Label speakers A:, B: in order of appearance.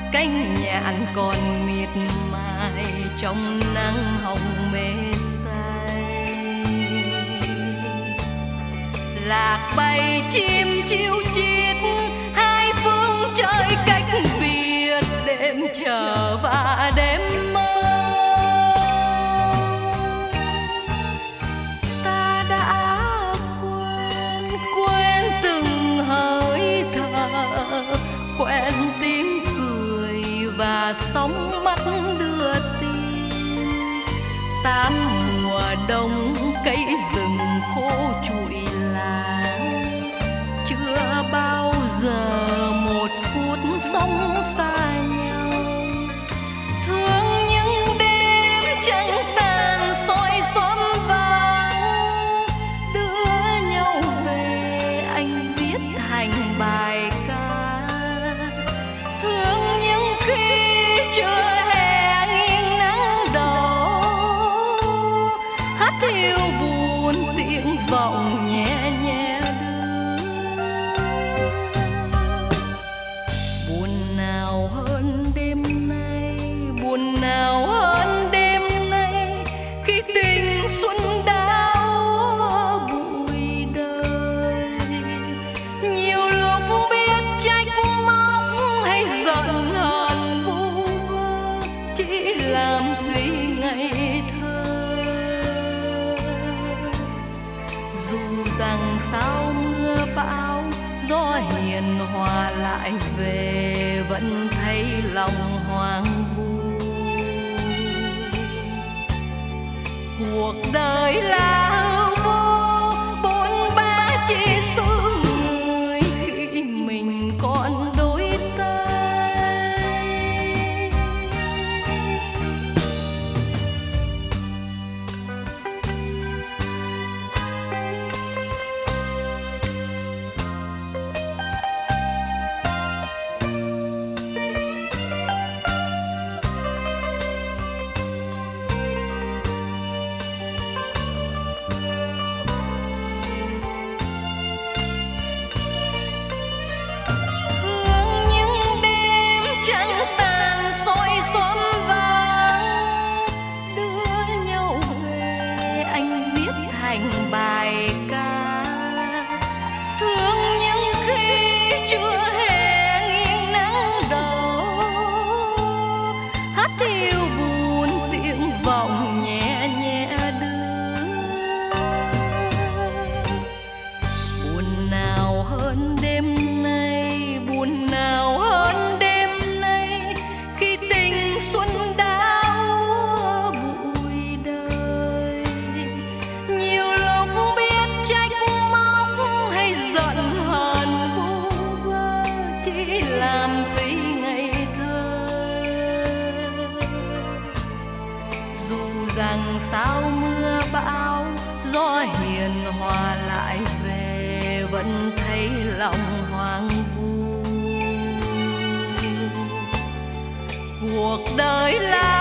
A: cánh nhạn còn miệt mài trong nắng hồng mê say. Lạc bay chim chiêu chiết hai phương trời cách biệt, đêm chờ và đêm mơ. Ta đã quên từng hơi thở, quen tiếng cười và sóng mắt đưa tin. Tám mùa đông cây rừng khô trụi lá, chưa bao giờ một phút sống xa nhau. Thương những đêm trăng tàn soi xóm vắng, đưa nhau về anh viết thành bài ca. Thương những khi chưa hè nghiêng nắng đỏ, hát thiêu buồn tiếng vọng nhẹ nhẹ đưa. Buồn nào hơn đêm nay, buồn nào hơn đêm nay, khi tình xuân đau bụi đời. Nhiều lúc biết trách móc hay giận hờn vu vơ, chỉ làm vì ngày thơ. Dù rằng sao mưa bão gió hiền hòa lại về, vẫn thấy lòng hoang vu. Cuộc đời là hư vô, bôn ba chỉ số người khi mình còn đôi tay. Thương những đêm trăng tàn soi xóm vắng, đưa nhau về anh viết thành bài ca. Thương những khi chưa hè nghiêng nắng đỏ, hát thiêu buồn tiếng vọng nhẹ nhẹ đưa. Buồn nào hơn đêm nay, buồn nào hơn đêm nay, khi tình xuân đau bụi đời. Nhiều lúc biết trách móc hay giận hờn vu vơ, chỉ làm vì ngày thơ. Dù rằng sao mưa bão gió hiền hòa lại về, vẫn thấy lòng hoang vu. Cuộc đời là